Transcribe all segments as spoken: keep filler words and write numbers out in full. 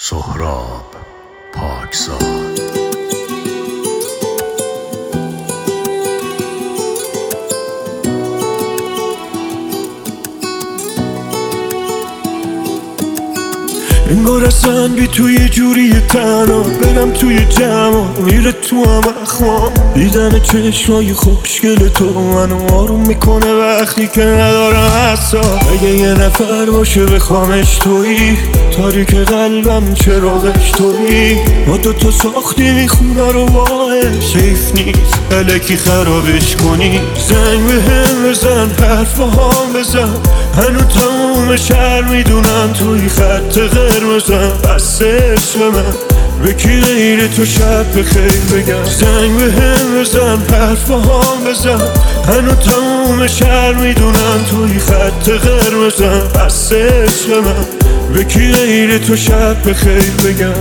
سهراب پاکزاد. انگار اصلا بی توی جوری تنها برم توی جمع میره تو هم اخوام. دیدن چشمای خوشگل تو منو آروم میکنه وقتی که ندارم حساب. اگه یه نفر باشه بخوامش تویی، تاریک قلبم چراغش تویی. ما دوتا ساختیم خونه رو باش، حیف نیست الکی خرابش کنی. زنگ به هم بزن، حرف هم بزن، هنو تموم شهر میدونن توی خط قرمزم. بس عشق من به کی غیر تو شب بخیر بگم. زنگ به هم بزن، حرف هم بزن، هنو تموم شهر میدونن توی خط قرمزم. بس عشق من به کی غیر تو شب بخیر بگم.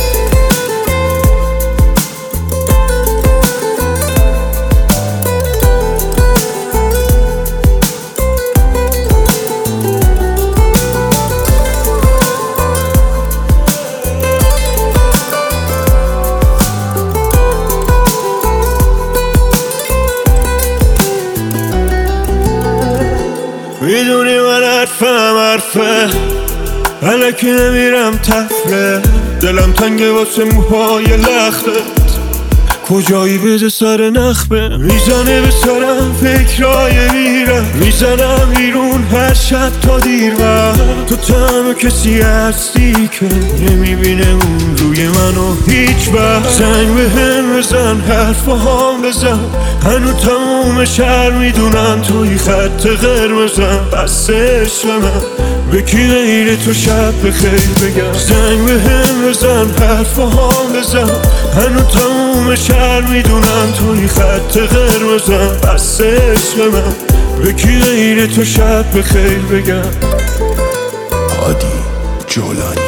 میدونی من حرفم حرفه، الکی نمیرم تفله. دلم تنگه واسه موهای لختت، کجایی بده سر نخبه. میزنه به سرم فکرای میرم، میزنم بیرون هر شب تا دیر وقت. تو تنها کسی هستی که نمیبینه اون روی منو هیچ وقت. زنگ به هم بزن، حرف هم بزن، هنو تموم شهر میدونن توی خط قرمزم. بس عشق من به کی غیر تو شب بخیر بگم. زنگ به هم بزن، حرف هم بزن، هنو تموم شهر میدونن توی خط قرمزم. بس عشق من به کی غیر تو شب بخیر بگم. هادی جولانی.